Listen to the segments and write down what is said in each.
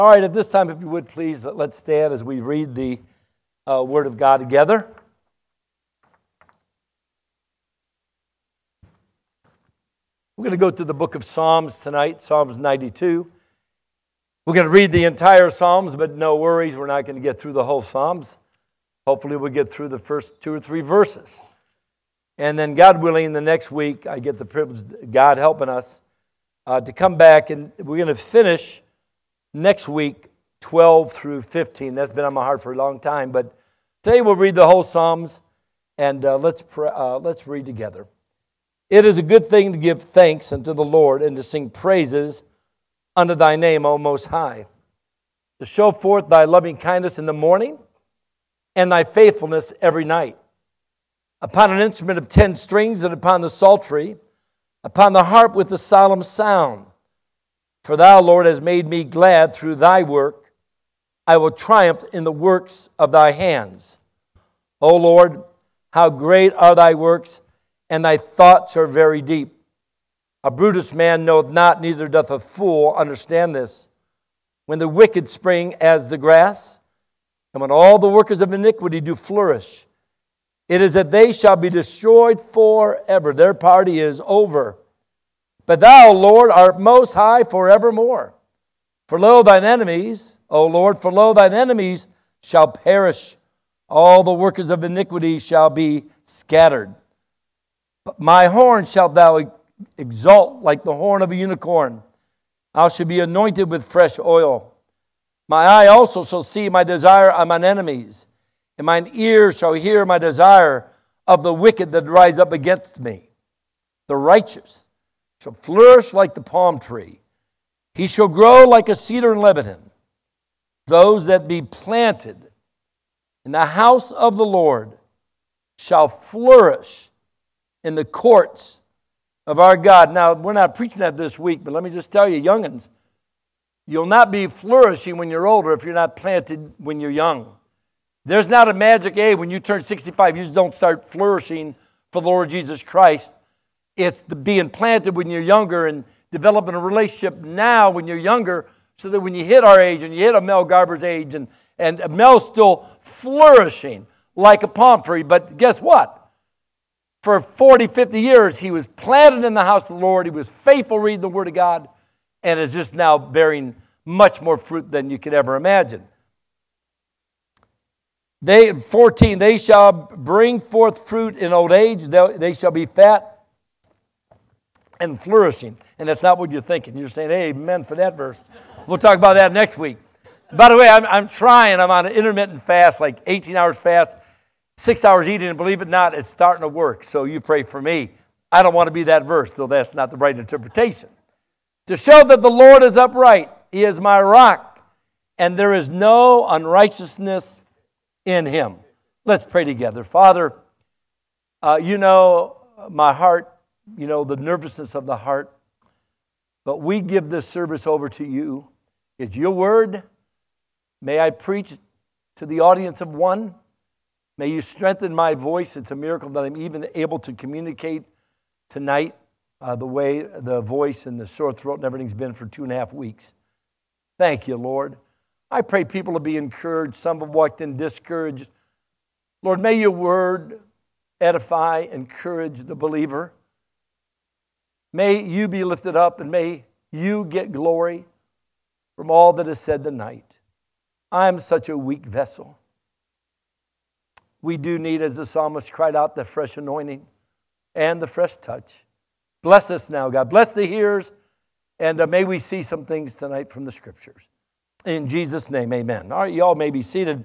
All right, at this time, if you would please, let's stand as we read the Word of God together. We're going to go to the book of Psalms tonight, Psalms 92. We're going to read the entire Psalms, but no worries, we're not going to get through the whole Psalms. Hopefully we'll get through the first 2 or 3 verses. And then, God willing, the next week, I get the privilege, God helping us, to come back, and we're going to finish next week, 12 through 15. That's been on my heart for a long time. But today we'll read the whole Psalms, and let's read together. It is a good thing to give thanks unto the Lord and to sing praises unto thy name, O Most High, to show forth thy loving kindness in the morning and thy faithfulness every night. Upon an instrument of 10 strings and upon the psaltery, upon the harp with the solemn sound. For thou, Lord, hast made me glad through thy work. I will triumph in the works of thy hands. O Lord, how great are thy works, and thy thoughts are very deep. A brutish man knoweth not, neither doth a fool understand this. When the wicked spring as the grass, and when all the workers of iniquity do flourish, it is that they shall be destroyed forever. Their party is over. But thou, Lord, art most high forevermore. For lo, thine enemies, O Lord, for lo, thine enemies shall perish. All the workers of iniquity shall be scattered. But my horn shalt thou exalt like the horn of a unicorn. I shall be anointed with fresh oil. My eye also shall see my desire on mine enemies, and mine ear shall hear my desire of the wicked that rise up against me. The righteous shall flourish like the palm tree. He shall grow like a cedar in Lebanon. Those that be planted in the house of the Lord shall flourish in the courts of our God. Now, we're not preaching that this week, but let me just tell you, young'uns, you'll not be flourishing when you're older if you're not planted when you're young. There's not a magic age when you turn 65, you just don't start flourishing for the Lord Jesus Christ. It's the being planted when you're younger and developing a relationship now when you're younger, so that when you hit our age and you hit a Mel Garber's age, and Mel's still flourishing like a palm tree. But guess what? For 40, 50 years, he was planted in the house of the Lord. He was faithful reading the Word of God, and is just now bearing much more fruit than you could ever imagine. 14, they shall bring forth fruit in old age. They shall be fat and flourishing. And that's not what you're thinking. You're saying, hey, amen for that verse. We'll talk about that next week. By the way, I'm trying. I'm on an intermittent fast, like 18 hours fast, 6 hours eating, and believe it or not, it's starting to work. So you pray for me. I don't want to be that verse, though that's not the right interpretation. To show that the Lord is upright, He is my rock, and there is no unrighteousness in Him. Let's pray together. Father, you know my heart, you know the nervousness of the heart, but we give this service over to you. It's your word. May I preach to the audience of one. May you strengthen my voice. It's a miracle that I'm even able to communicate tonight the way the voice and the sore throat and everything's been for 2.5 weeks. Thank you, Lord. I pray people will be encouraged. Some have walked in discouraged. Lord, may your word edify, encourage the believer. May you be lifted up, and may you get glory from all that is said tonight. I am such a weak vessel. We do need, as the psalmist cried out, the fresh anointing and the fresh touch. Bless us now, God. Bless the hearers, and may we see some things tonight from the Scriptures. In Jesus' name, amen. All right, you all may be seated.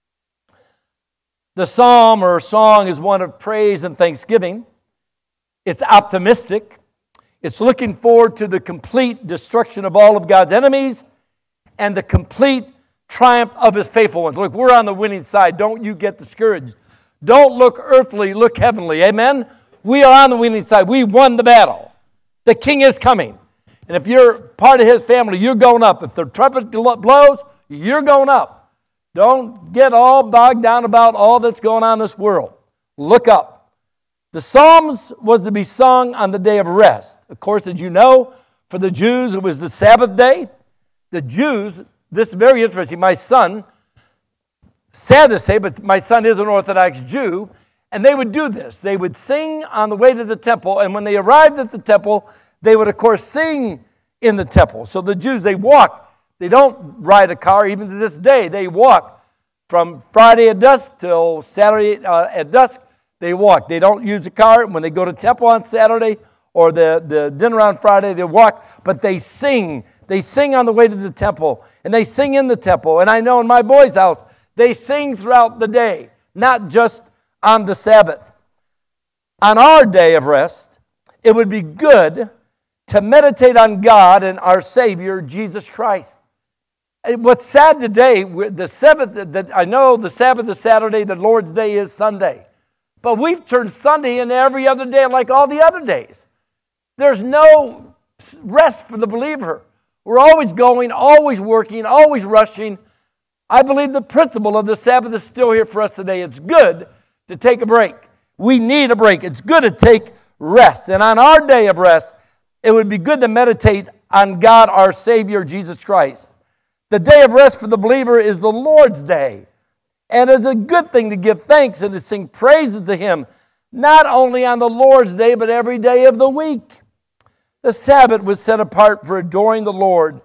The psalm or song is one of praise and thanksgiving. It's optimistic. It's looking forward to the complete destruction of all of God's enemies and the complete triumph of His faithful ones. Look, we're on the winning side. Don't you get discouraged. Don't look earthly, look heavenly. Amen? We are on the winning side. We won the battle. The King is coming. And if you're part of His family, you're going up. If the trumpet blows, you're going up. Don't get all bogged down about all that's going on in this world. Look up. The Psalms was to be sung on the day of rest. Of course, as you know, for the Jews, it was the Sabbath day. The Jews this is very interesting. My son, sad to say, but my son is an Orthodox Jew, and they would do this. They would sing on the way to the temple, and when they arrived at the temple, they would, of course, sing in the temple. So the Jews, they walk. They don't ride a car, even to this day. They walk from Friday at dusk till Saturday at dusk. They walk. They don't use a car. When they go to temple on Saturday or the dinner on Friday, they walk, but they sing. They sing on the way to the temple, and they sing in the temple. And I know in my boys' house, they sing throughout the day, not just on the Sabbath. On our day of rest, it would be good to meditate on God and our Savior, Jesus Christ. What's sad today, the Sabbath, I know the Sabbath is Saturday, the Lord's Day is Sunday. But we've turned Sunday into every other day like all the other days. There's no rest for the believer. We're always going, always working, always rushing. I believe the principle of the Sabbath is still here for us today. It's good to take a break. We need a break. It's good to take rest. And on our day of rest, it would be good to meditate on God, our Savior, Jesus Christ. The day of rest for the believer is the Lord's Day. And it's a good thing to give thanks and to sing praises to Him, not only on the Lord's Day, but every day of the week. The Sabbath was set apart for adoring the Lord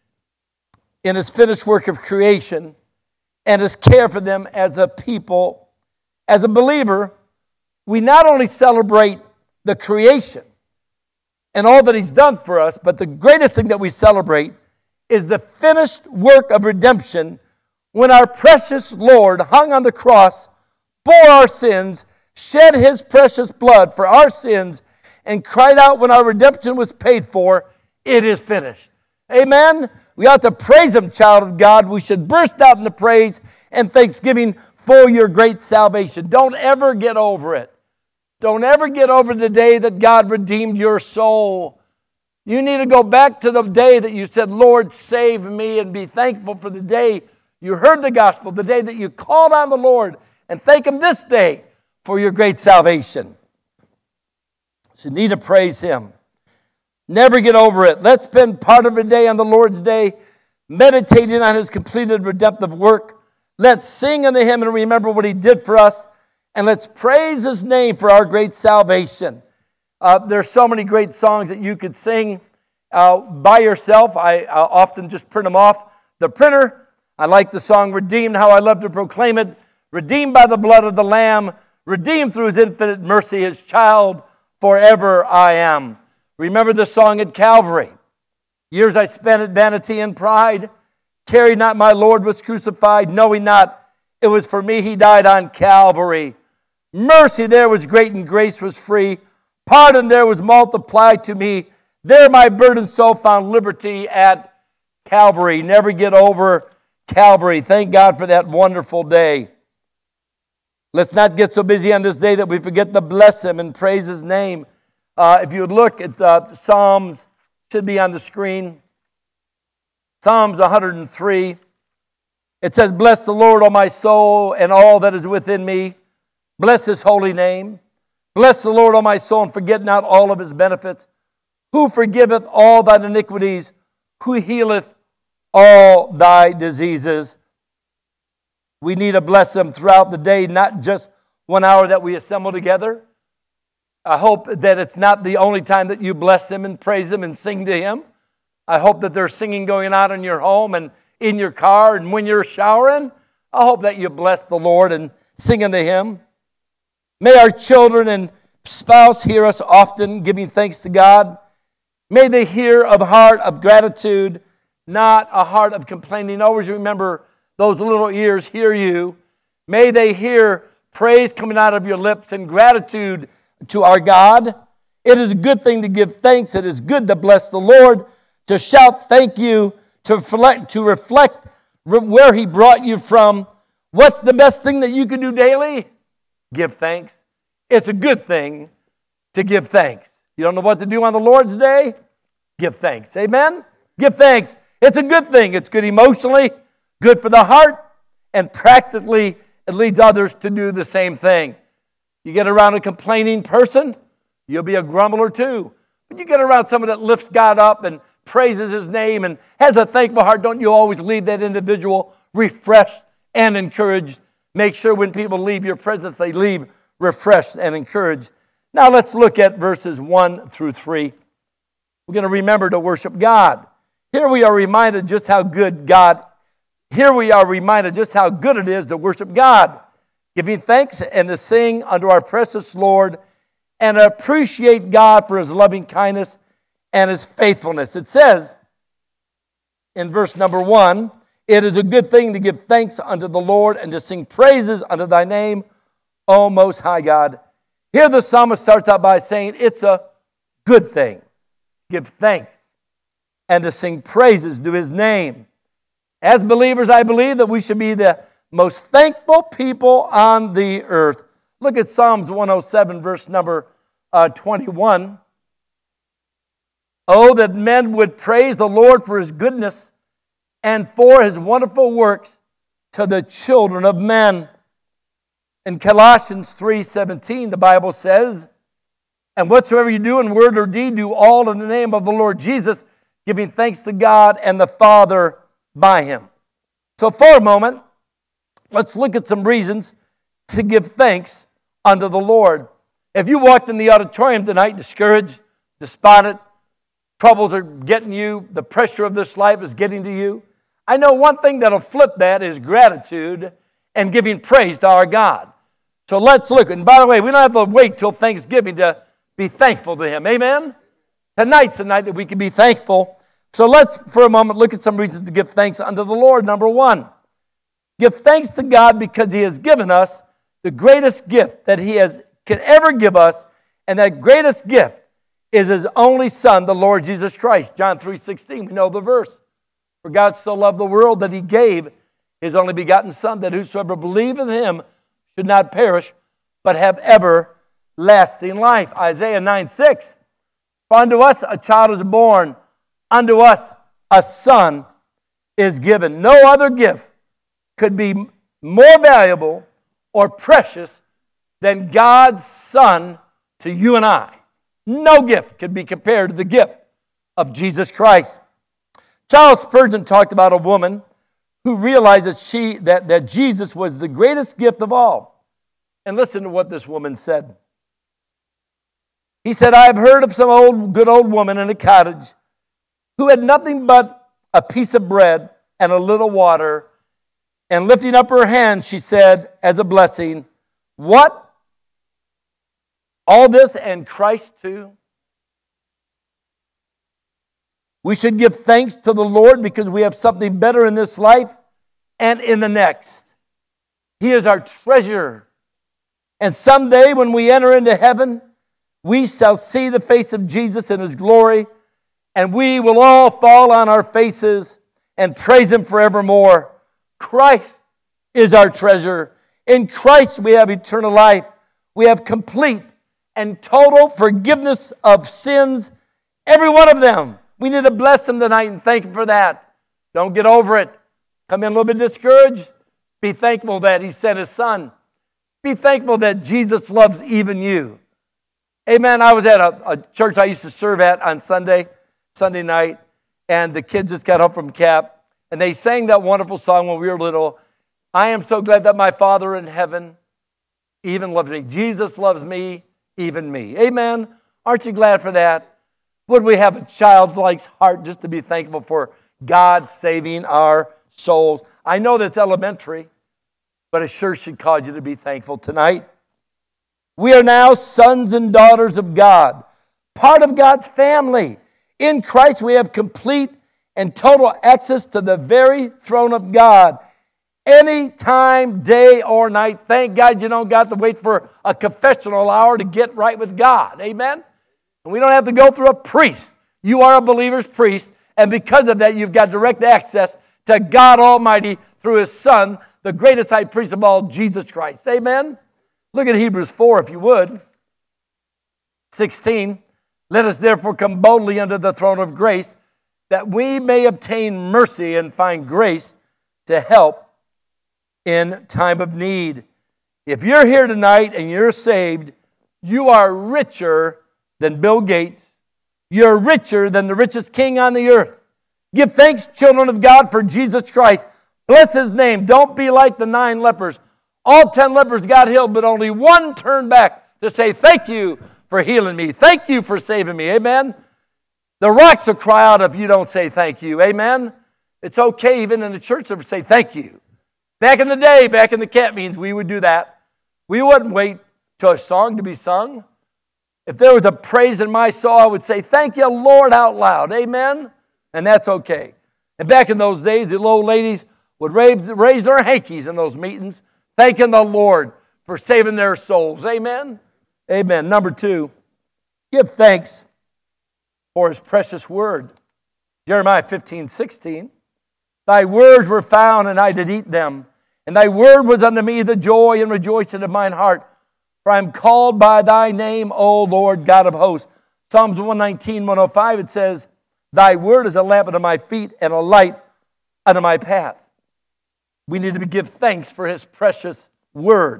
in His finished work of creation and His care for them as a people. As a believer, we not only celebrate the creation and all that He's done for us, but the greatest thing that we celebrate is the finished work of redemption when our precious Lord hung on the cross, bore our sins, shed His precious blood for our sins, and cried out when our redemption was paid for, "It is finished." Amen? We ought to praise Him, child of God. We should burst out into praise and thanksgiving for your great salvation. Don't ever get over it. Don't ever get over the day that God redeemed your soul. You need to go back to the day that you said, "Lord, save me," and be thankful for the day you heard the gospel, the day that you called on the Lord, and thank Him this day for your great salvation. So you need to praise Him. Never get over it. Let's spend part of a day on the Lord's Day meditating on His completed redemptive work. Let's sing unto Him and remember what He did for us, and let's praise His name for our great salvation. There's so many great songs that you could sing by yourself. I often just print them off the printer. I like the song, "Redeemed," how I love to proclaim it. Redeemed by the blood of the Lamb, redeemed through His infinite mercy, His child forever I am. Remember the song at Calvary. Years I spent at vanity and pride, carried not my Lord was crucified, knowing not it was for me He died on Calvary. Mercy there was great and grace was free. Pardon there was multiplied to me. There my burdened soul found liberty at Calvary. Never get over Calvary. Thank God for that wonderful day. Let's not get so busy on this day that we forget to bless Him and praise His name. If you would look at Psalms, should be on the screen. Psalms 103. It says, "Bless the Lord, O my soul, and all that is within me. Bless His holy name. Bless the Lord, O my soul, and forget not all of His benefits. Who forgiveth all thine iniquities, who healeth all thy diseases." We need to bless Him throughout the day, not just 1 hour that we assemble together. I hope that it's not the only time that you bless Him and praise Him and sing to Him. I hope that there's singing going on in your home and in your car and when you're showering. I hope that you bless the Lord and sing unto Him. May our children and spouse hear us often giving thanks to God. May they hear of heart of gratitude, not a heart of complaining. Always remember those little ears hear you. May they hear praise coming out of your lips and gratitude to our God. It is a good thing to give thanks. It is good to bless the Lord, to shout thank you, to reflect where He brought you from. What's the best thing that you can do daily? Give thanks. It's a good thing to give thanks. You don't know what to do on the Lord's Day? Give thanks. Amen? Give thanks. It's a good thing. It's good emotionally, good for the heart, and practically it leads others to do the same thing. You get around a complaining person, you'll be a grumbler too. But you get around someone that lifts God up and praises His name and has a thankful heart, don't you always leave that individual refreshed and encouraged? Make sure when people leave your presence, they leave refreshed and encouraged. Now let's look at verses 1 through 3. We're going to remember to worship God. Here we are reminded just how good it is to worship God, giving thanks and to sing unto our precious Lord and appreciate God for His loving kindness and His faithfulness. It says in verse number 1, it is a good thing to give thanks unto the Lord and to sing praises unto thy name, O Most High God. Here the psalmist starts out by saying it's a good thing. Give thanks and to sing praises to His name. As believers, I believe that we should be the most thankful people on the earth. Look at Psalms 107, verse number 21. Oh, that men would praise the Lord for His goodness and for His wonderful works to the children of men. In Colossians 3:17, the Bible says, and whatsoever you do in word or deed, do all in the name of the Lord Jesus, giving thanks to God and the Father by Him. So for a moment, let's look at some reasons to give thanks unto the Lord. If you walked in the auditorium tonight discouraged, despondent, troubles are getting you, the pressure of this life is getting to you, I know one thing that'll flip that is gratitude and giving praise to our God. So let's look. And by the way, we don't have to wait till Thanksgiving to be thankful to Him. Amen? Tonight's the night that we can be thankful. So let's, for a moment, look at some reasons to give thanks unto the Lord. Number 1, give thanks to God because He has given us the greatest gift that He can ever give us, and that greatest gift is His only Son, the Lord Jesus Christ. John 3:16, we know the verse. For God so loved the world that He gave His only begotten Son, that whosoever believeth in Him should not perish, but have everlasting life. Isaiah 9:6, for unto us a child is born, unto us a son is given. No other gift could be more valuable or precious than God's Son to you and I. No gift could be compared to the gift of Jesus Christ. Charles Spurgeon talked about a woman who realized that Jesus was the greatest gift of all. And listen to what this woman said. He said, I have heard of some good old woman in a cottage who had nothing but a piece of bread and a little water, and lifting up her hand, she said, as a blessing, what? All this and Christ too? We should give thanks to the Lord because we have something better in this life and in the next. He is our treasure. And someday when we enter into heaven, we shall see the face of Jesus in His glory, and we will all fall on our faces and praise Him forevermore. Christ is our treasure. In Christ we have eternal life. We have complete and total forgiveness of sins, every one of them. We need to bless Him tonight and thank Him for that. Don't get over it. Come in a little bit discouraged. Be thankful that He sent His Son. Be thankful that Jesus loves even you. Amen. I was at a church I used to serve at on Sunday night, and the kids just got home from camp, and they sang that wonderful song when we were little. I am so glad that my Father in heaven even loves me. Jesus loves me, even me. Amen. Aren't you glad for that? Would we have a childlike heart just to be thankful for God saving our souls? I know that's elementary, but it sure should cause you to be thankful tonight. We are now sons and daughters of God, part of God's family. In Christ we have complete and total access to the very throne of God. Any time, day or night. Thank God you don't got to wait for a confessional hour to get right with God. Amen? And we don't have to go through a priest. You are a believer's priest, and because of that, you've got direct access to God Almighty through His Son, the greatest high priest of all, Jesus Christ. Amen? Look at Hebrews 4, if you would. 16. Let us therefore come boldly unto the throne of grace, that we may obtain mercy and find grace to help in time of need. If you're here tonight and you're saved, you are richer than Bill Gates. You're richer than the richest king on the earth. Give thanks, children of God, for Jesus Christ. Bless his name. Don't be like the 9 lepers. All 10 lepers got healed, but only one turned back to say, thank you for healing me. Thank you for saving me. Amen. The rocks will cry out if you don't say thank you. Amen. It's okay even in the church to say thank you. Back in the day, back in the camp meetings, we would do that. We wouldn't wait till a song to be sung. If there was a praise in my soul, I would say, thank you, Lord, out loud. Amen? And that's okay. And back in those days, the little ladies would raise their hankies in those meetings, thanking the Lord for saving their souls. Amen? Amen. Number 2, give thanks for his precious word. Jeremiah 15:16. Thy words were found, and I did eat them. And thy word was unto me the joy and rejoicing of mine heart. For I am called by thy name, O Lord God of hosts. Psalms 119:105, it says, thy word is a lamp unto my feet and a light unto my path. We need to give thanks for his precious word.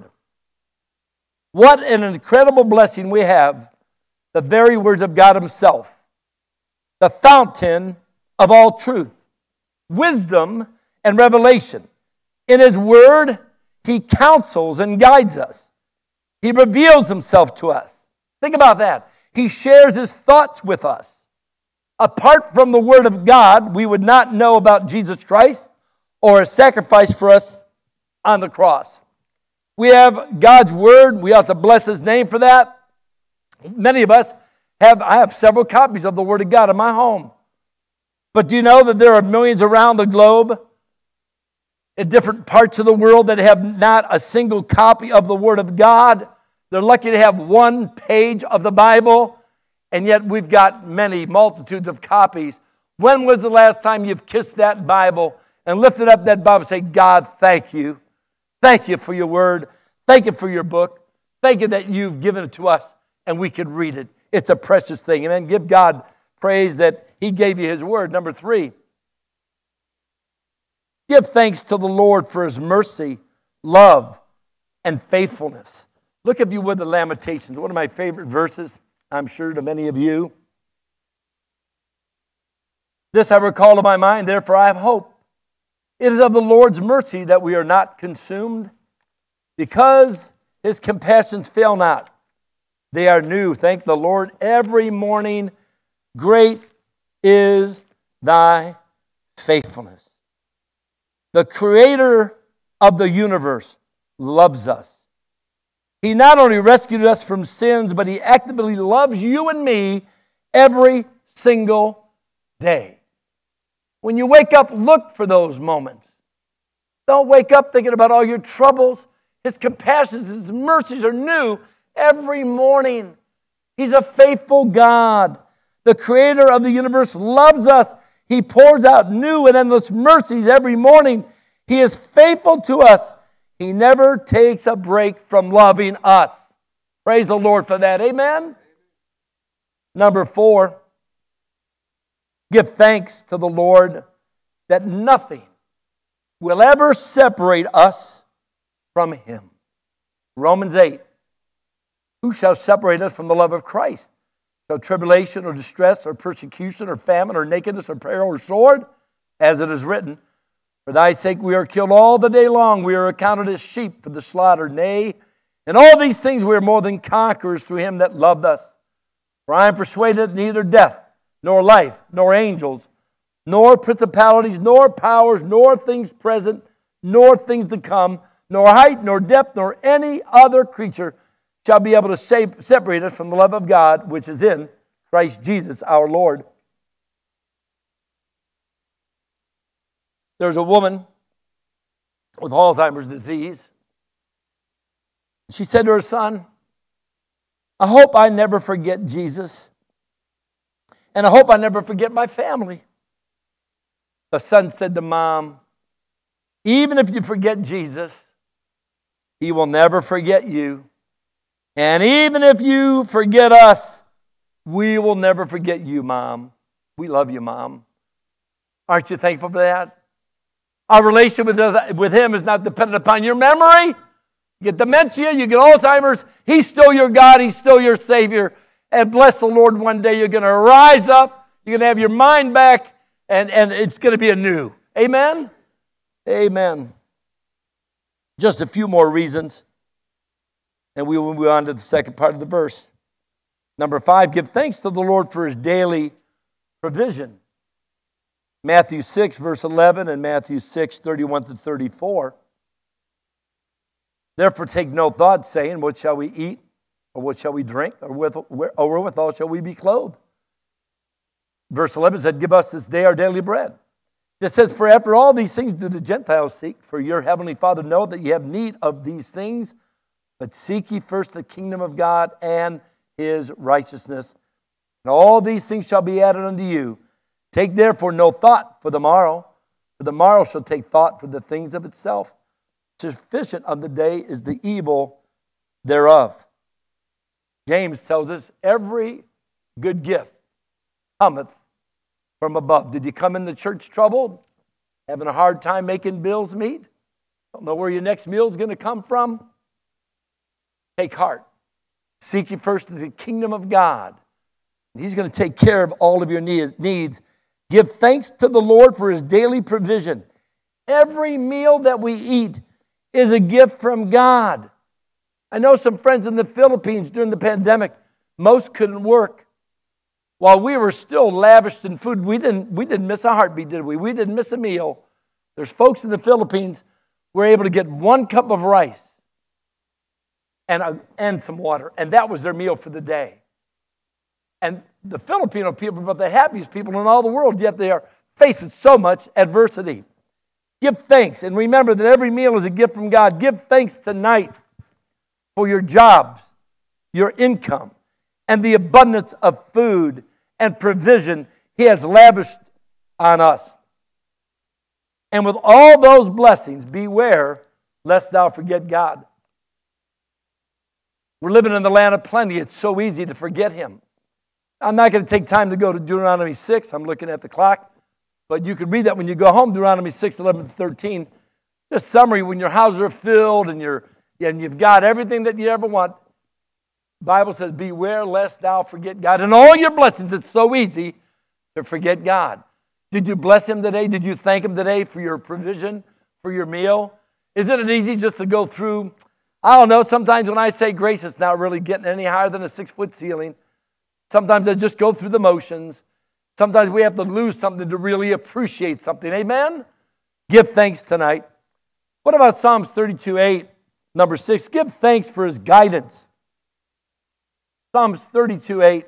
What an incredible blessing we have, the very words of God himself, the fountain of all truth, wisdom and revelation. In his word, he counsels and guides us. He reveals himself to us. Think about that. He shares his thoughts with us. Apart from the word of God, we would not know about Jesus Christ or his sacrifice for us on the cross. We have God's word. We ought to bless his name for that. Many of us I have several copies of the word of God in my home. But do you know that there are millions around the globe in different parts of the world that have not a single copy of the Word of God? They're lucky to have one page of the Bible, and yet we've got multitudes of copies. When was the last time you've kissed that Bible and lifted up that Bible and say, God, thank you. Thank you for your word. Thank you for your book. Thank you that you've given it to us and we could read it. It's a precious thing. Amen. Give God praise that he gave you his word. Number 3, give thanks to the Lord for his mercy, love, and faithfulness. Look, if you would, the Lamentations, one of my favorite verses, I'm sure to many of you. This I recall to my mind, therefore I have hope. It is of the Lord's mercy that we are not consumed, because his compassions fail not. They are new, thank the Lord, every morning. Great is thy faithfulness. The creator of the universe loves us. He not only rescued us from sins, but he actively loves you and me every single day. When you wake up, look for those moments. Don't wake up thinking about all your troubles. His compassions, his mercies are new every morning. He's a faithful God. The creator of the universe loves us. He pours out new and endless mercies every morning. He is faithful to us. He never takes a break from loving us. Praise the Lord for that. Amen? Number 4, give thanks to the Lord that nothing will ever separate us from him. Romans 8. Who shall separate us from the love of Christ? Shall tribulation or distress or persecution or famine or nakedness or peril or sword? As it is written, for thy sake we are killed all the day long. We are accounted as sheep for the slaughter. Nay, in all these things we are more than conquerors through him that loved us. For I am persuaded that neither death, nor life, nor angels, nor principalities, nor powers, nor things present, nor things to come, nor height, nor depth, nor any other creature shall be able to separate us from the love of God, which is in Christ Jesus our Lord. There's a woman with Alzheimer's disease. She said to her son, I hope I never forget Jesus. And I hope I never forget my family. The son said to mom, even if you forget Jesus, he will never forget you. And even if you forget us, we will never forget you, Mom. We love you, Mom. Aren't you thankful for that? Our relationship with him is not dependent upon your memory. You get dementia, you get Alzheimer's. He's still your God. He's still your Savior. And bless the Lord, one day you're going to rise up, you're going to have your mind back, and it's going to be anew. Amen? Amen. Just a few more reasons, and we will move on to the second part of the verse. Number 5, give thanks to the Lord for his daily provision. Matthew 6, verse 11, and Matthew 6, 31 to 34. Therefore take no thought, saying, what shall we eat? Or what shall we drink? Or wherewithal shall we be clothed? Verse 11 said, give us this day our daily bread. It says, for after all these things do the Gentiles seek, for your heavenly Father knoweth that ye have need of these things, but seek ye first the kingdom of God and his righteousness, and all these things shall be added unto you. Take therefore no thought for the morrow shall take thought for the things of itself. Sufficient of the day is the evil thereof. James tells us every good gift cometh from above. Did you come in the church troubled? Having a hard time making bills meet? Don't know where your next meal is going to come from? Take heart. Seek ye first the kingdom of God. He's going to take care of all of your needs. Give thanks to the Lord for his daily provision. Every meal that we eat is a gift from God. I know some friends in the Philippines during the pandemic, most couldn't work. While we were still lavished in food, we didn't miss a heartbeat, did we? We didn't miss a meal. There's folks in the Philippines who were able to get 1 cup of rice and some water, and that was their meal for the day. And the Filipino people are about the happiest people in all the world, yet they are facing so much adversity. Give thanks, and remember that every meal is a gift from God. Give thanks tonight for your jobs, your income, and the abundance of food and provision he has lavished on us. And with all those blessings, beware lest thou forget God. We're living in the land of plenty. It's so easy to forget him. I'm not going to take time to go to Deuteronomy 6. I'm looking at the clock. But you can read that when you go home, Deuteronomy 6, 11 to 13. Just summary, when your houses are filled and you've got everything that you ever want, the Bible says, beware lest thou forget God. And all your blessings, it's so easy to forget God. Did you bless him today? Did you thank him today for your provision, for your meal? Isn't it easy just to go through? I don't know, sometimes when I say grace, it's not really getting any higher than a 6-foot ceiling. Sometimes I just go through the motions. Sometimes we have to lose something to really appreciate something. Amen? Give thanks tonight. What about Psalms 32:8, number 6? Give thanks for his guidance. Psalms 32:8.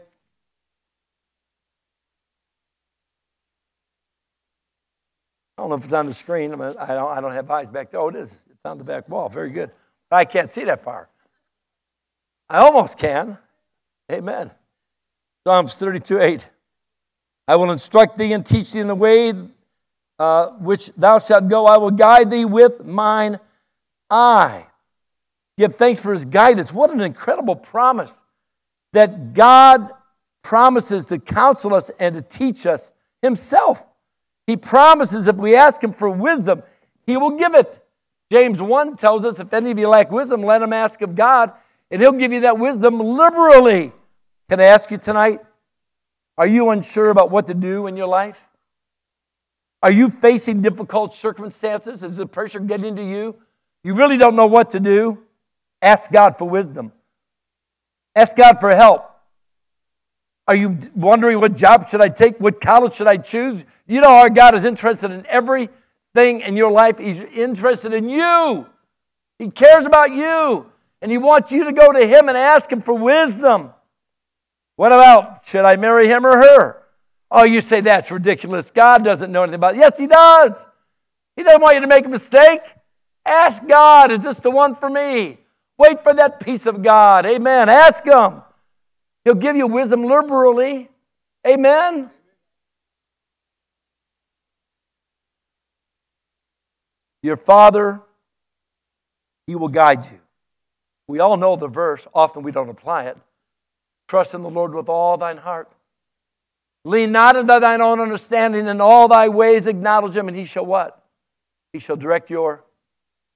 I don't know if it's on the screen. I don't have eyes back there. Oh, it is. It's on the back wall. Very good. But I can't see that far. I almost can. Amen. Psalms 32:8. I will instruct thee and teach thee in the way which thou shalt go. I will guide thee with mine eye. Give thanks for his guidance. What an incredible promise that God promises to counsel us and to teach us himself. He promises if we ask him for wisdom, he will give it. James 1 tells us, if any of you lack wisdom, let him ask of God, and he'll give you that wisdom liberally. Can I ask you tonight, are you unsure about what to do in your life? Are you facing difficult circumstances? Is the pressure getting to you? You really don't know what to do? Ask God for wisdom. Ask God for help. Are you wondering what job should I take? What college should I choose? You know our God is interested in everything in your life. He's interested in you. He cares about you. And he wants you to go to him and ask him for wisdom. What about, should I marry him or her? Oh, you say that's ridiculous. God doesn't know anything about it. Yes, he does. He doesn't want you to make a mistake. Ask God, is this the one for me? Wait for that peace of God. Amen. Ask him. He'll give you wisdom liberally. Amen. Your Father, he will guide you. We all know the verse. Often we don't apply it. Trust in the Lord with all thine heart. Lean not into thine own understanding. In all thy ways acknowledge him, and he shall what? He shall direct your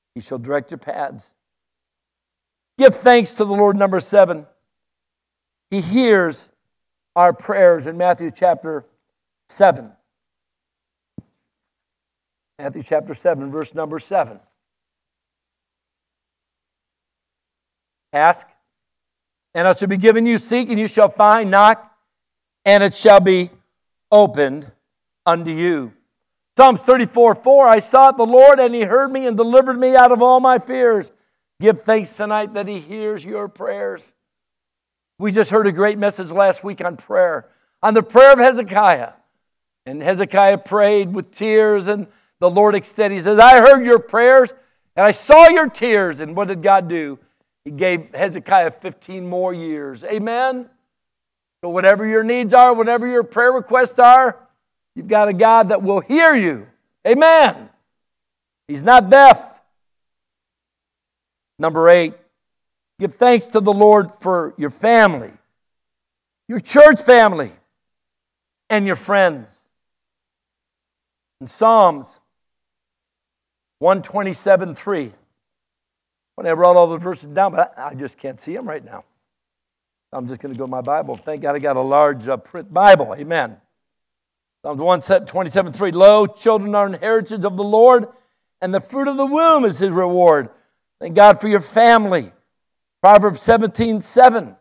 paths. Give thanks to the Lord, number 7. He hears our prayers in Matthew chapter 7. Matthew chapter 7, verse number 7. Ask, and it shall be given you. Seek, and you shall find. Knock, and it shall be opened unto you. Psalms 34:4. I sought the Lord, and He heard me and delivered me out of all my fears. Give thanks tonight that He hears your prayers. We just heard a great message last week on prayer, on the prayer of Hezekiah. And Hezekiah prayed with tears, and the Lord extended. He says, I heard your prayers, and I saw your tears. And what did God do? He gave Hezekiah 15 more years. Amen? So whatever your needs are, whatever your prayer requests are, you've got a God that will hear you. Amen? He's not deaf. Number 8, give thanks to the Lord for your family, your church family, and your friends. In Psalms 127:3. When I wrote all the verses down, but I just can't see them right now. I'm just going to go to my Bible. Thank God I got a large print Bible. Amen. Psalms 127:3. Lo, children are an heritage of the Lord, and the fruit of the womb is His reward. Thank God for your family. Proverbs 17:7.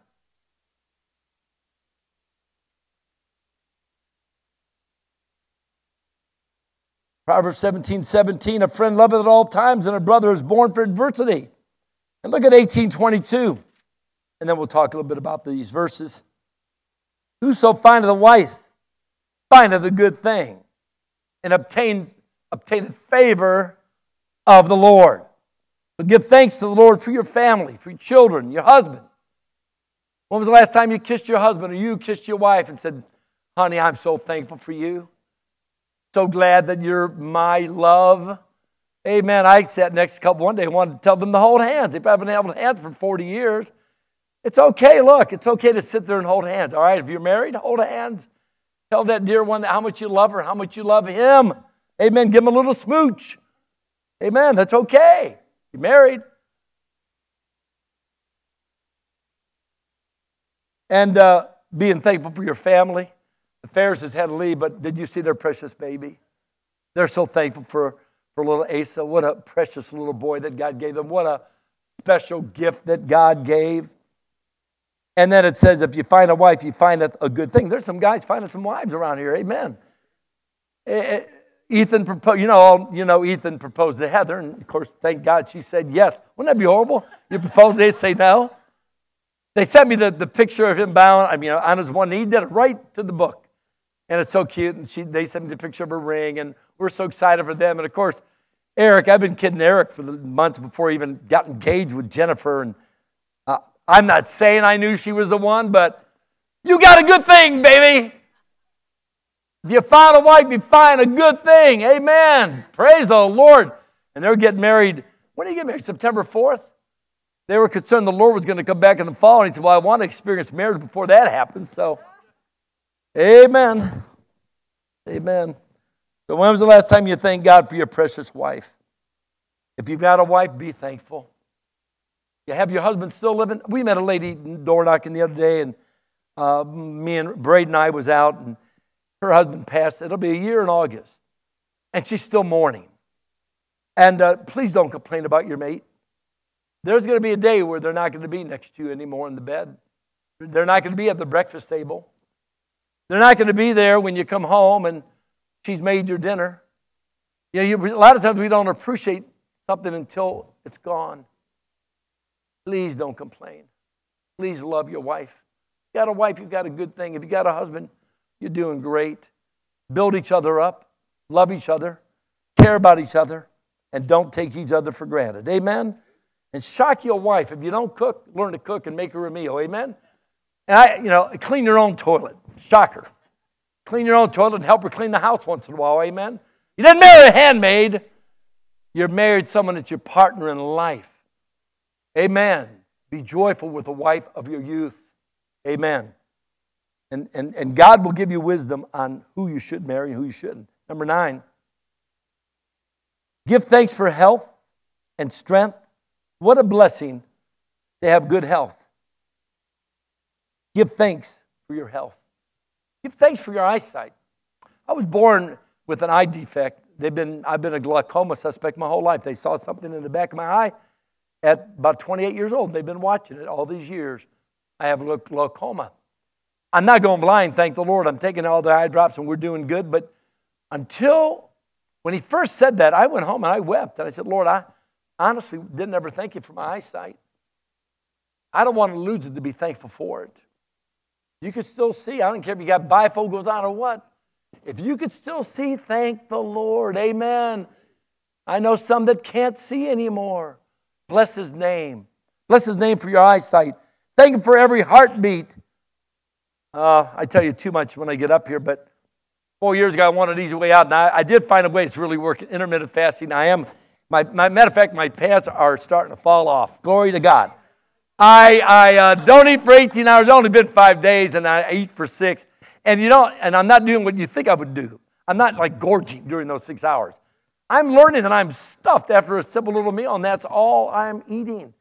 Proverbs 17:17. A friend loveth at all times, and a brother is born for adversity. And look at 18:22. And then we'll talk a little bit about these verses. Whoso findeth a wife findeth a good thing, and obtaineth favor of the Lord. So give thanks to the Lord for your family, for your children, your husband. When was the last time you kissed your husband or you kissed your wife and said, honey, I'm so thankful for you. So glad that you're my love. Amen. I sat next to a couple one day and wanted to tell them to hold hands. If I haven't held hands for 40 years, it's okay. Look, it's okay to sit there and hold hands. All right, if you're married, hold hands. Tell that dear one how much you love her, how much you love him. Amen. Give him a little smooch. Amen. That's okay. You're married. And being thankful for your family. The Pharisees had to leave, but did you see their precious baby? They're so thankful for little Asa. What a precious little boy that God gave them. What a special gift that God gave. And then it says, if you find a wife, you find a good thing. There's some guys finding some wives around here. Amen. Ethan proposed, Ethan proposed to Heather, and of course, thank God she said yes. Wouldn't that be horrible? You proposed, they'd say no. They sent me the picture of him bowing, on his one knee. He did it right to the book. And it's so cute. And they sent me the picture of her ring, and we're so excited for them. And of course, Eric, I've been kidding Eric for the months before he even got engaged with Jennifer. And I'm not saying I knew she was the one, but you got a good thing, baby. If you find a wife, you find a good thing. Amen. Praise the Lord. And they're getting married. When did you get married? September 4th? They were concerned the Lord was going to come back in the fall. And he said, well, I want to experience marriage before that happens. So, amen. Amen. So when was the last time you thanked God for your precious wife? If you've got a wife, be thankful. You have your husband still living? We met a lady door knocking the other day, and me and Braden and I was out, and her husband passed. It'll be a year in August. And she's still mourning. And please don't complain about your mate. There's going to be a day where they're not going to be next to you anymore in the bed. They're not going to be at the breakfast table. They're not going to be there when you come home and she's made your dinner. A lot of times we don't appreciate something until it's gone. Please don't complain. Please love your wife. If you got a wife, you've got a good thing. If you got a husband, you're doing great. Build each other up. Love each other. Care about each other. And don't take each other for granted. Amen? And shock your wife. If you don't cook, learn to cook and make her a meal. Amen? And clean your own toilet. Shock her. Clean your own toilet and help her clean the house once in a while. Amen? You didn't marry a handmaid. You're married someone that's your partner in life. Amen. Be joyful with the wife of your youth. Amen. And God will give you wisdom on who you should marry and who you shouldn't. Number 9. Give thanks for health and strength. What a blessing to have good health. Give thanks for your health. Give thanks for your eyesight. I was born with an eye defect. I've been a glaucoma suspect my whole life. They saw something in the back of my eye at about 28 years old. They've been watching it all these years. I have glaucoma. I'm not going blind, thank the Lord. I'm taking all the eye drops and we're doing good. But until when he first said that, I went home and I wept. And I said, Lord, I honestly didn't ever thank you for my eyesight. I don't want to lose it to be thankful for it. You could still see. I don't care if you got bifocals on or what. If you could still see, thank the Lord. Amen. I know some that can't see anymore. Bless His name. Bless His name for your eyesight. Thank Him for every heartbeat. I tell you too much when I get up here, but 4 years ago I wanted an easy way out, and I did find a way. It's really working. Intermittent fasting. I am. Matter of fact, my pants are starting to fall off. Glory to God. I don't eat for 18 hours. It's only been 5 days, and I eat for 6. And and I'm not doing what you think I would do. I'm not like gorging during those 6 hours. I'm learning that I'm stuffed after a simple little meal, and that's all I'm eating.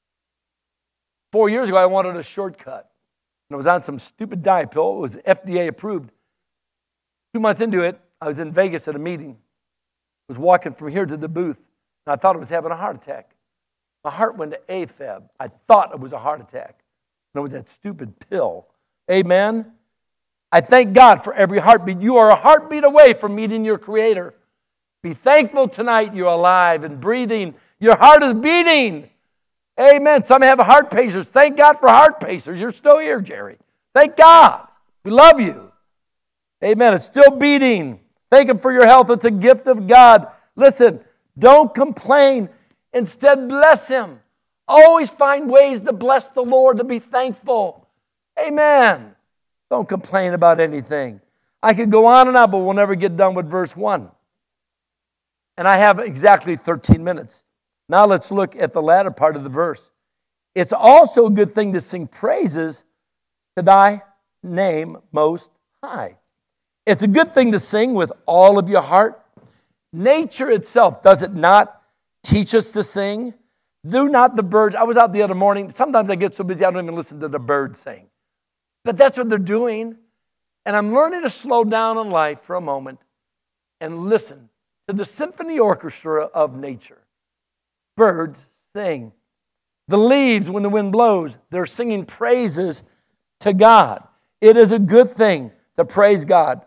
4 years ago, I wanted a shortcut. And I was on some stupid diet pill. It was FDA approved. 2 months into it, I was in Vegas at a meeting. I was walking from here to the booth, and I thought I was having a heart attack. My heart went to AFib. I thought it was a heart attack. And it was that stupid pill. Amen? I thank God for every heartbeat. You are a heartbeat away from meeting your Creator. Be thankful tonight you're alive and breathing. Your heart is beating. Amen. Some have heart pacers. Thank God for heart pacers. You're still here, Jerry. Thank God. We love you. Amen. It's still beating. Thank Him for your health. It's a gift of God. Listen, don't complain. Instead, bless Him. Always find ways to bless the Lord, to be thankful. Amen. Don't complain about anything. I could go on and on, but we'll never get done with verse 1. And I have exactly 13 minutes. Now let's look at the latter part of the verse. It's also a good thing to sing praises to Thy name most high. It's a good thing to sing with all of your heart. Nature itself, does it not teach us to sing? Do not the birds. I was out the other morning. Sometimes I get so busy I don't even listen to the birds sing. But that's what they're doing. And I'm learning to slow down in life for a moment and listen to the symphony orchestra of nature. Birds sing. The leaves, when the wind blows, they're singing praises to God. It is a good thing to praise God.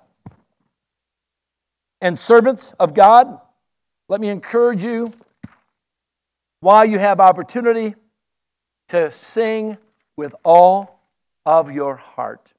And servants of God, let me encourage you, while you have opportunity, to sing with all of your heart.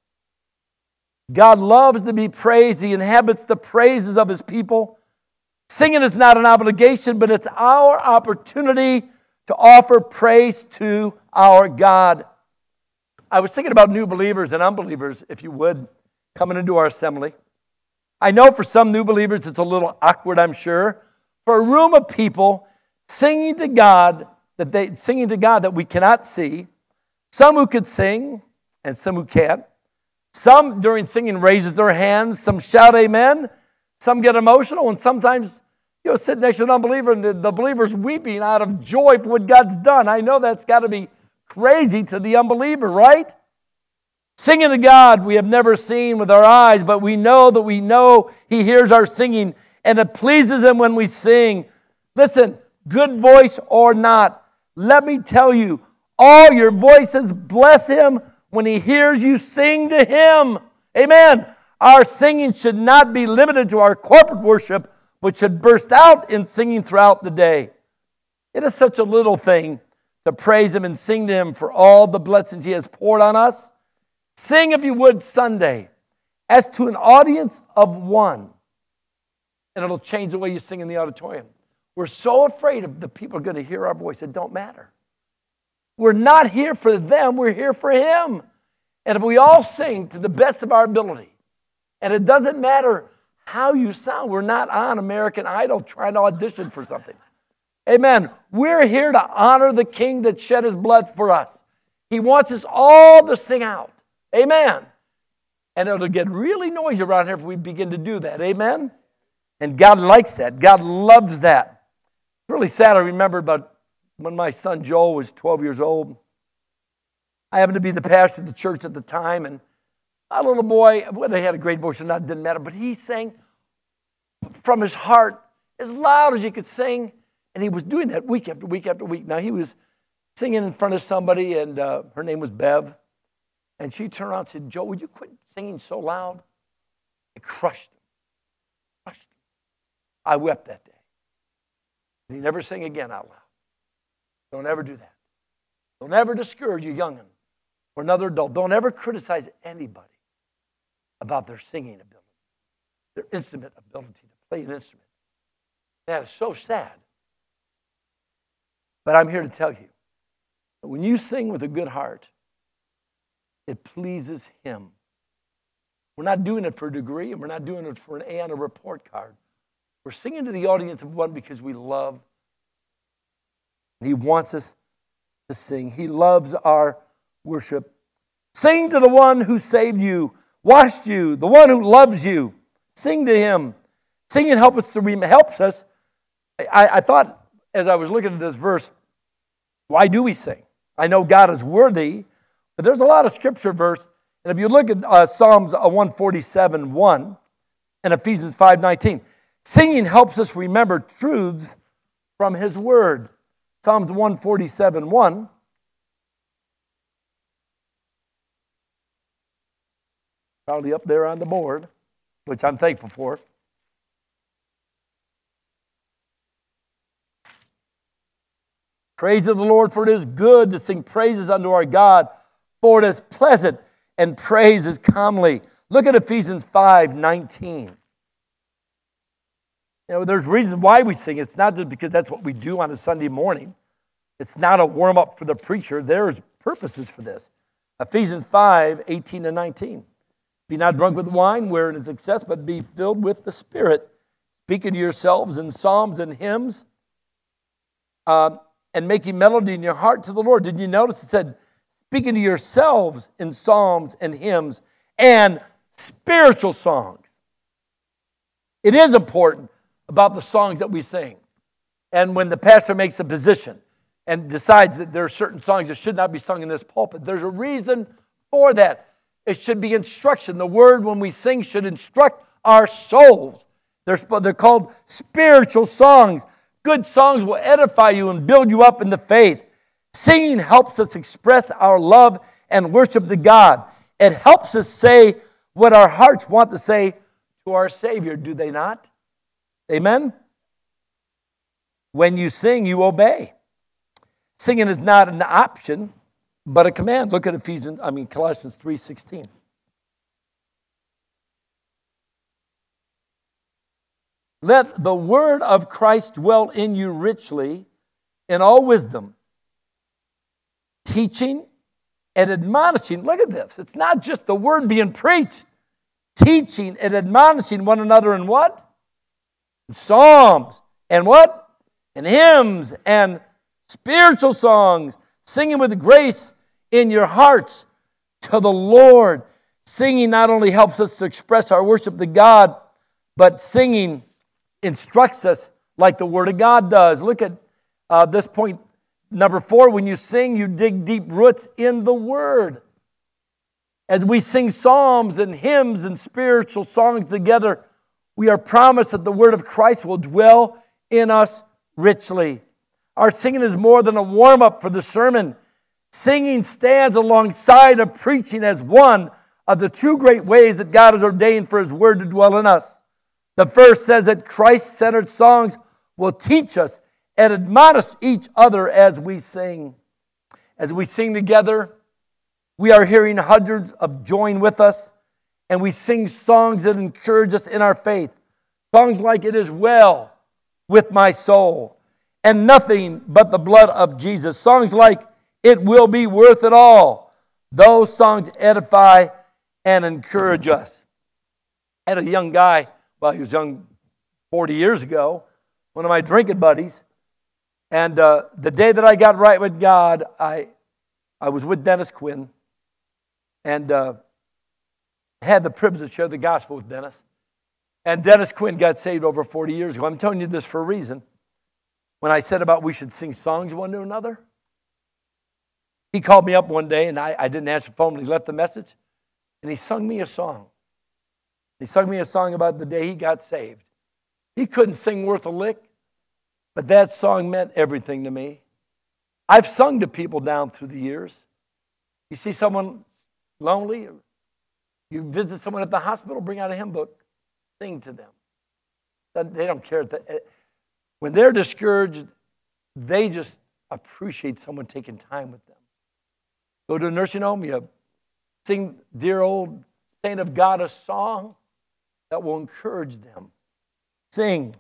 God loves to be praised. He inhabits the praises of His people. Singing is not an obligation, but it's our opportunity to offer praise to our God. I was thinking about new believers and unbelievers, if you would, coming into our assembly. I know for some new believers it's a little awkward, I'm sure, for a room of people singing to God that we cannot see. Some who could sing and some who can't. Some during singing raises their hands, some shout amen, some get emotional, and sometimes you'll sit next to an unbeliever and the believer's weeping out of joy for what God's done. I know that's got to be crazy to the unbeliever, right? Singing to God we have never seen with our eyes, but we know He hears our singing, and it pleases Him when we sing. Listen, good voice or not, let me tell you, all your voices bless Him when He hears you sing to Him. Amen. Our singing should not be limited to our corporate worship, but should burst out in singing throughout the day. It is such a little thing to praise Him and sing to Him for all the blessings He has poured on us. Sing, if you would, Sunday as to an audience of one, and it'll change the way you sing in the auditorium. We're so afraid of the people are going to hear our voice. It don't matter. We're not here for them. We're here for Him. And if we all sing to the best of our ability, and it doesn't matter how you sound, we're not on American Idol trying to audition for something. Amen. We're here to honor the King that shed His blood for us. He wants us all to sing out. Amen. And it'll get really noisy around here if we begin to do that. Amen. And God likes that. God loves that. It's really sad. I remember about when my son Joel was 12 years old. I happened to be the pastor of the church at the time, and a little boy, whether he had a great voice or not, didn't matter, but he sang from his heart as loud as he could sing, and he was doing that week after week after week. Now, he was singing in front of somebody, and her name was Bev, and she turned around and said, "Joe, would you quit singing so loud?" It crushed him. Crushed him. I wept that day. And he never sang again out loud. Don't ever do that. Don't ever discourage a young'un or another adult. Don't ever criticize anybody about their singing ability, their instrument ability to play an instrument. That is so sad. But I'm here to tell you that when you sing with a good heart, it pleases Him. We're not doing it for a degree, and we're not doing it for an A on a report card. We're singing to the audience of one because we love. He wants us to sing. He loves our worship. Sing to the one who saved you, washed you, the one who loves you. Sing to Him. Singing helps us. I thought as I was looking at this verse, why do we sing? I know God is worthy, but there's a lot of scripture verse. And if you look at Psalms 147:1 and Ephesians 5:19, singing helps us remember truths from His Word. Psalms 147:1. Probably up there on the board, which I'm thankful for. Praise of the Lord, for it is good to sing praises unto our God, for it is pleasant, and praise is comely. Look at Ephesians 5:19. There's reasons why we sing. It's not just because that's what we do on a Sunday morning. It's not a warm-up for the preacher. There's purposes for this. Ephesians 5:18 and 19. Be not drunk with wine, wherein is excess, but be filled with the Spirit, speaking to yourselves in psalms and hymns, and making melody in your heart to the Lord. Did you notice it said, speaking to yourselves in psalms and hymns and spiritual songs? It is important about the songs that we sing. And when the pastor makes a position and decides that there are certain songs that should not be sung in this pulpit, there's a reason for that. It should be instruction. The word when we sing should instruct our souls. They're called spiritual songs. Good songs will edify you and build you up in the faith. Singing helps us express our love and worship to God. It helps us say what our hearts want to say to our Savior, do they not? Amen? When you sing, you obey. Singing is not an option, but a command. Look at Colossians 3:16. Let the word of Christ dwell in you richly in all wisdom, teaching and admonishing. Look at this. It's not just the word being preached. Teaching and admonishing one another in what? In psalms and what? In hymns and spiritual songs. Singing with grace in your hearts to the Lord. Singing not only helps us to express our worship to God, but singing instructs us like the Word of God does. Look at this point, number 4. When you sing, you dig deep roots in the Word. As we sing psalms and hymns and spiritual songs together, we are promised that the Word of Christ will dwell in us richly. Our singing is more than a warm-up for the sermon. Singing stands alongside of preaching as one of the two great ways that God has ordained for His Word to dwell in us. The first says that Christ-centered songs will teach us and admonish each other as we sing. As we sing together, we are hearing hundreds of join with us, and we sing songs that encourage us in our faith. Songs like "It Is Well With My Soul" and "Nothing But the Blood of Jesus." Songs like "It Will Be Worth It All." Those songs edify and encourage us. I had a young guy, well, he was young 40 years ago, one of my drinking buddies. And the day that I got right with God, I was with Dennis Quinn and had the privilege to share the gospel with Dennis. And Dennis Quinn got saved over 40 years ago. I'm telling you this for a reason. When I said about we should sing songs one to another, He called me up one day, and I didn't answer the phone, but he left the message, and he sung me a song. He sung me a song about the day he got saved. He couldn't sing worth a lick, but that song meant everything to me. I've sung to people down through the years. You see someone lonely, you visit someone at the hospital, bring out a hymn book, sing to them. They don't care. When they're discouraged, they just appreciate someone taking time with them. Go to a nursing home, you sing dear old saint of God a song that will encourage them. Sing.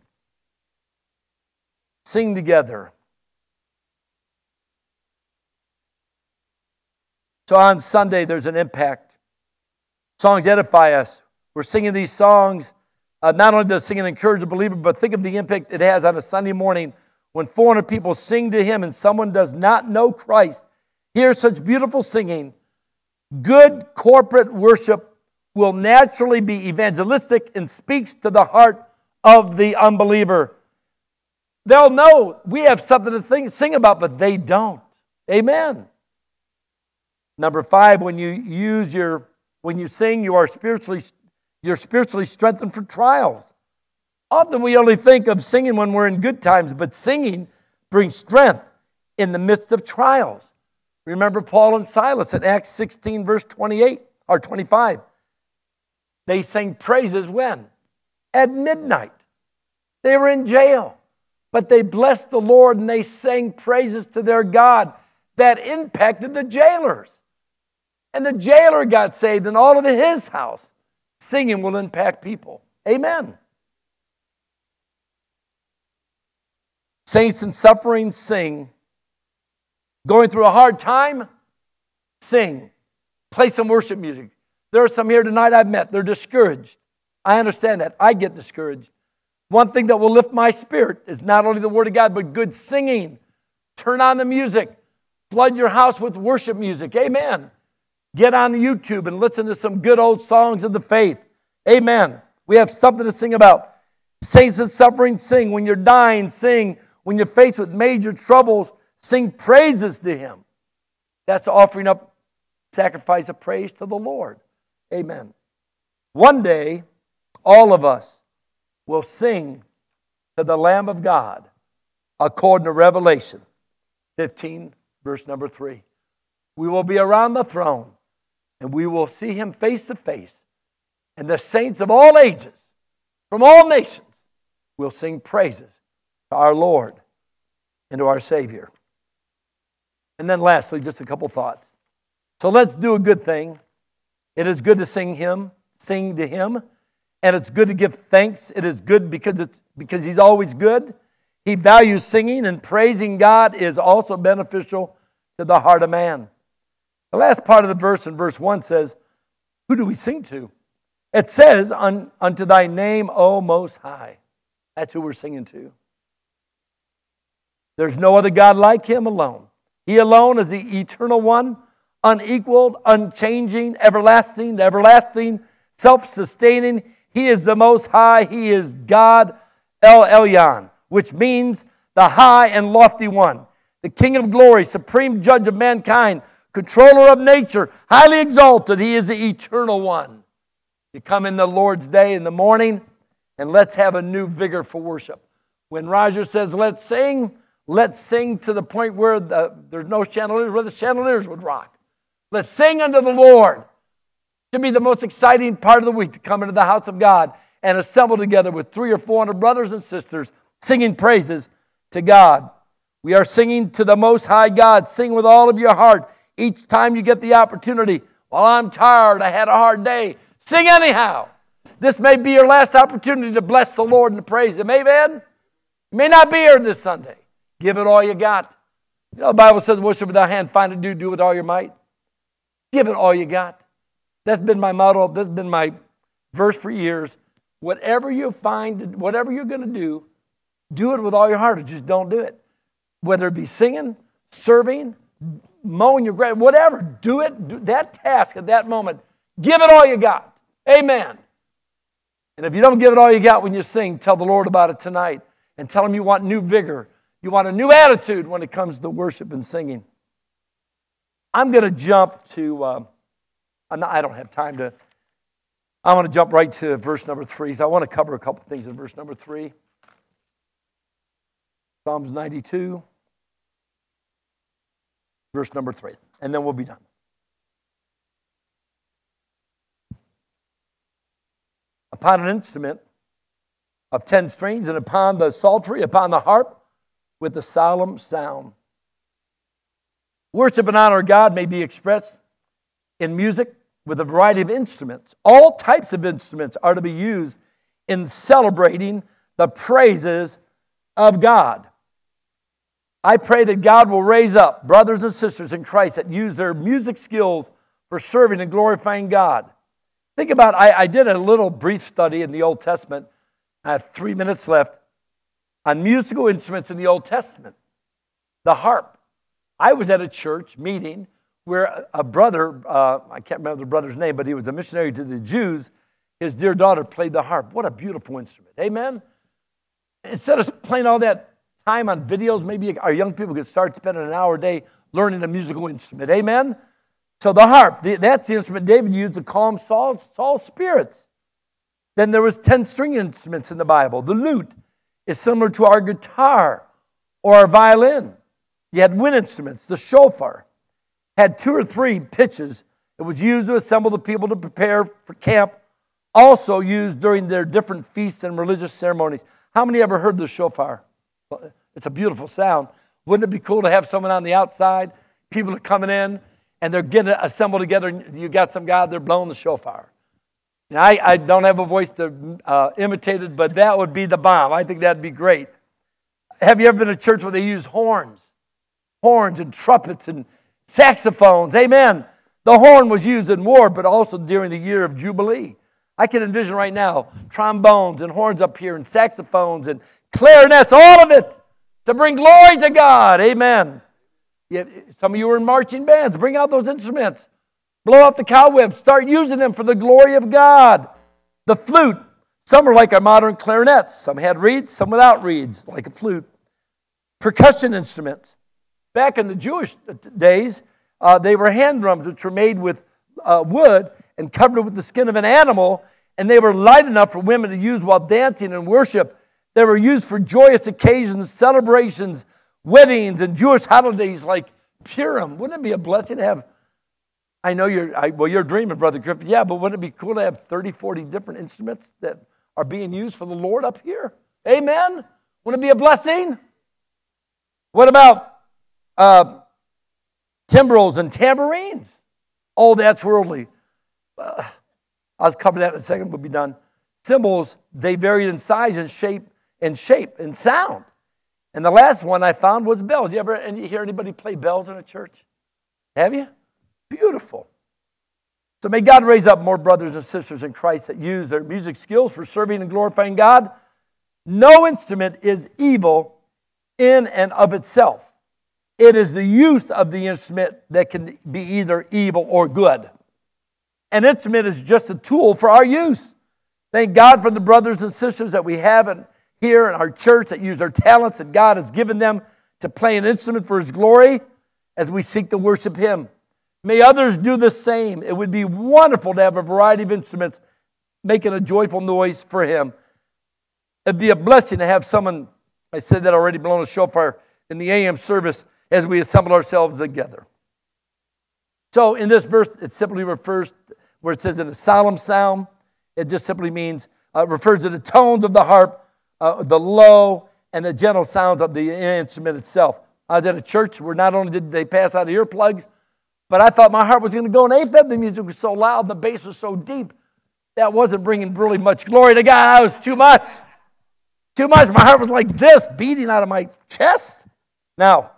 Sing together. So on Sunday, there's an impact. Songs edify us. We're singing these songs. Not only does singing encourage the believer, but think of the impact it has on a Sunday morning when 400 people sing to him and someone does not know Christ. Hear such beautiful singing. Good corporate worship will naturally be evangelistic and speaks to the heart of the unbeliever. They'll know we have something to sing about, but they don't. Amen. Number 5, when you sing, you're spiritually strengthened for trials. Often we only think of singing when we're in good times, but singing brings strength in the midst of trials. Remember Paul and Silas in Acts 16, verse 28 or 25. They sang praises when? At midnight. They were in jail, but they blessed the Lord and they sang praises to their God that impacted the jailers. And the jailer got saved and all of his house. Singing will impact people. Amen. Saints in suffering, sing. Going through a hard time, sing. Play some worship music. There are some here tonight I've met. They're discouraged. I understand that. I get discouraged. One thing that will lift my spirit is not only the Word of God, but good singing. Turn on the music. Flood your house with worship music. Amen. Get on YouTube and listen to some good old songs of the faith. Amen. We have something to sing about. Saints in suffering, sing. When you're dying, sing. When you're faced with major troubles, sing praises to Him. That's offering up sacrifice of praise to the Lord. Amen. One day, all of us will sing to the Lamb of God according to Revelation 15, verse number 3. We will be around the throne and we will see Him face to face. And the saints of all ages, from all nations, will sing praises to our Lord and to our Savior. And then lastly, just a couple thoughts. So let's do a good thing. It is good to sing to Him, and it's good to give thanks. It is good because He's always good. He values singing, and praising God is also beneficial to the heart of man. The last part of the verse in verse 1 says, who do we sing to? It says, unto thy name, O Most High. That's who we're singing to. There's no other God like Him alone. He alone is the eternal one, unequaled, unchanging, everlasting, self-sustaining. He is the Most High. He is God, El Elyon, which means the high and lofty one, the King of glory, supreme judge of mankind, controller of nature, highly exalted. He is the eternal one. You come in the Lord's day in the morning, and let's have a new vigor for worship. When Roger says, let's sing to the point where there's no chandeliers, where the chandeliers would rock. Let's sing unto the Lord. It should be the most exciting part of the week to come into the house of God and assemble together with 300 or 400 brothers and sisters singing praises to God. We are singing to the Most High God. Sing with all of your heart each time you get the opportunity. Well, I'm tired. I had a hard day. Sing anyhow. This may be your last opportunity to bless the Lord and to praise Him. Amen? You may not be here this Sunday. Give it all you got. You know, the Bible says, worship without hand, find it, do with all your might. Give it all you got. That's been my motto. That's been my verse for years. Whatever you find, whatever you're going to do it with all your heart, or just don't do it. Whether it be singing, serving, mowing your grass, whatever, do it. Do that task at that moment. Give it all you got. Amen. And if you don't give it all you got when you sing, tell the Lord about it tonight. And tell Him you want new vigor. You want a new attitude when it comes to worship and singing. I'm going to jump to, I don't have time to, I want to jump right to verse number 3. So I want to cover a couple things in verse number 3. Psalms 92, verse number 3. And then we'll be done. Upon an instrument of 10 strings, and upon the psaltery, upon the harp, with a solemn sound. Worship and honor of God may be expressed in music with a variety of instruments. All types of instruments are to be used in celebrating the praises of God. I pray that God will raise up brothers and sisters in Christ that use their music skills for serving and glorifying God. Think about, I did a little brief study in the Old Testament. I have 3 minutes left on musical instruments in the Old Testament. The harp. I was at a church meeting where a brother, I can't remember the brother's name, but he was a missionary to the Jews. His dear daughter played the harp. What a beautiful instrument. Amen? Instead of playing all that time on videos, maybe our young people could start spending an hour a day learning a musical instrument. Amen? So the harp, that's the instrument David used to calm Saul's spirits. Then there was 10 string instruments in the Bible. The lute is similar to our guitar or our violin. You had wind instruments. The shofar had 2 or 3 pitches. It was used to assemble the people to prepare for camp, also used during their different feasts and religious ceremonies. How many ever heard the shofar? It's a beautiful sound. Wouldn't it be cool to have someone on the outside? People are coming in, and they're getting assembled together, and you got some guy there blowing the shofar. Now, I don't have a voice to imitate it, but that would be the bomb. I think that'd be great. Have you ever been to a church where they use horns? Horns and trumpets and saxophones. Amen. The horn was used in war, but also during the year of Jubilee. I can envision right now trombones and horns up here and saxophones and clarinets, all of it to bring glory to God. Amen. Yeah, some of you are in marching bands. Bring out those instruments. Blow out the cobwebs. Start using them for the glory of God. The flute. Some are like our modern clarinets. Some had reeds, some without reeds, like a flute. Percussion instruments. Back in the Jewish days, they were hand drums, which were made with wood and covered with the skin of an animal, and they were light enough for women to use while dancing and worship. They were used for joyous occasions, celebrations, weddings, and Jewish holidays like Purim. Wouldn't it be a blessing to have, I know you're dreaming, Brother Griffin, yeah, but wouldn't it be cool to have 30, 40 different instruments that are being used for the Lord up here? Amen? Wouldn't it be a blessing? What about timbrels and tambourines? Oh, that's worldly. I'll cover that in a second, we'll be done. Cymbals, they varied in size and shape and sound. And the last one I found was bells. You ever hear anybody play bells in a church? Have you? Beautiful. So may God raise up more brothers and sisters in Christ that use their music skills for serving and glorifying God. No instrument is evil in and of itself. It is the use of the instrument that can be either evil or good. An instrument is just a tool for our use. Thank God for the brothers and sisters that we have here in our church that use their talents that God has given them to play an instrument for His glory as we seek to worship Him. May others do the same. It would be wonderful to have a variety of instruments making a joyful noise for Him. It'd be a blessing to have someone, I said that already, blowing a shofar in the AM service as we assemble ourselves together. So in this verse, it simply refers, where it says in a solemn sound, it just simply means, refers to the tones of the harp, the low and the gentle sounds of the instrument itself. I was at a church where not only did they pass out earplugs, but I thought my heart was going to go in AFib. The music was so loud, the bass was so deep. That wasn't bringing really much glory to God. That was too much. Too much. My heart was like this, beating out of my chest. Now,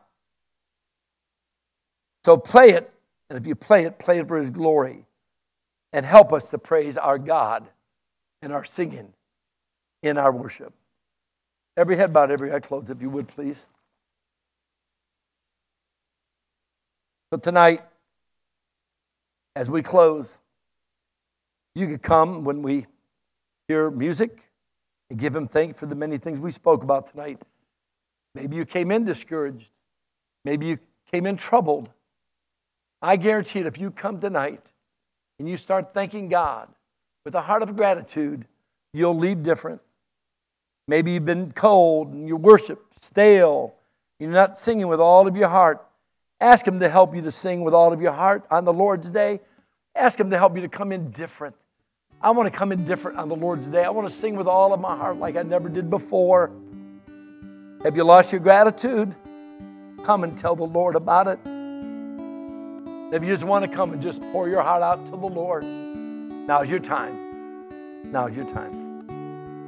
so play it, and if you play it for His glory. And help us to praise our God in our singing, in our worship. Every head bowed, every eye closed, if you would, please. So tonight, as we close, you could come when we hear music and give Him thanks for the many things we spoke about tonight. Maybe you came in discouraged. Maybe you came in troubled. I guarantee it, if you come tonight and you start thanking God with a heart of gratitude, you'll leave different. Maybe you've been cold and your worship stale. You're not singing with all of your heart. Ask Him to help you to sing with all of your heart on the Lord's Day. Ask Him to help you to come in different. I want to come in different on the Lord's Day. I want to sing with all of my heart like I never did before. Have you lost your gratitude? Come and tell the Lord about it. If you just want to come and just pour your heart out to the Lord, now's your time. Now's your time.